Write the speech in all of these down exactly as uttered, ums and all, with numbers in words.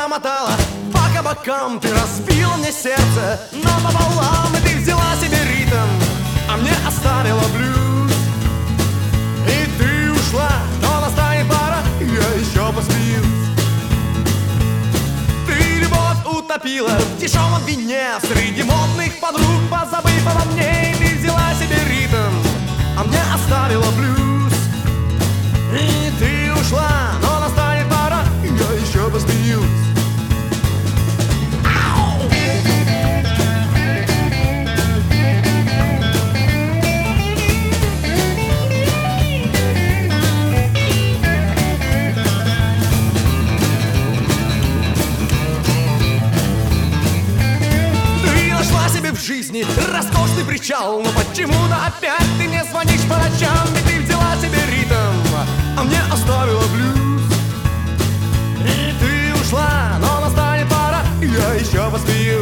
промотала по кабакам, ты разбила мне сердце напополам, и ты взяла себе ритм, а мне оставила блюз. И ты ушла, но настанет пора, я еще посмеюсь. Ты любовь утопила в дешевом вине среди модных подруг, позабыв обо мне. И ты взяла себе ритм, а мне оставила блюз. И ты ушла, но настанет пора, я еще посмеюсь. В жизни роскошный причал, но почему-то опять ты мне звонишь по ночам. И ты взяла себе ритм, а мне оставила блюз. И ты ушла, но настанет пора, я еще посмеюсь.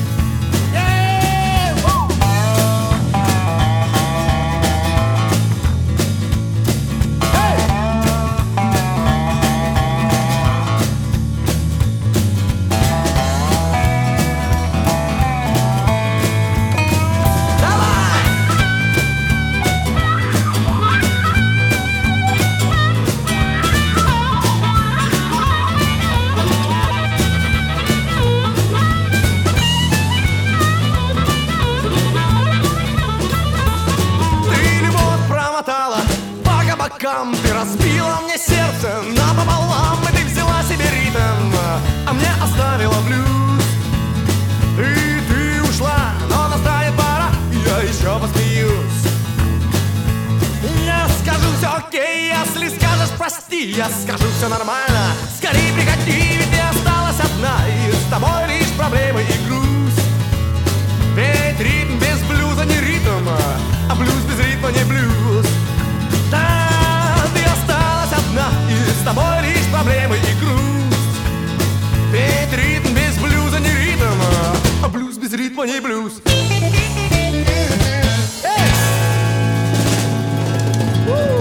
Ты разбила мне сердце напополам, и ты взяла себе ритм, а мне оставила блюз. И ты ушла, но настанет пора, я еще посмеюсь. Я скажу все окей, если скажешь прости, я скажу все нормально. Скорей приходи, ведь ты осталась одна, и с тобой лишь проблемы и грусть. Ведь ритм без блюза не ритм, а блюз без ритма не блюз. И с тобой лишь проблемы и грусть. Ведь ритм без блюза не ритм, а блюз без ритма не блюз. Hey!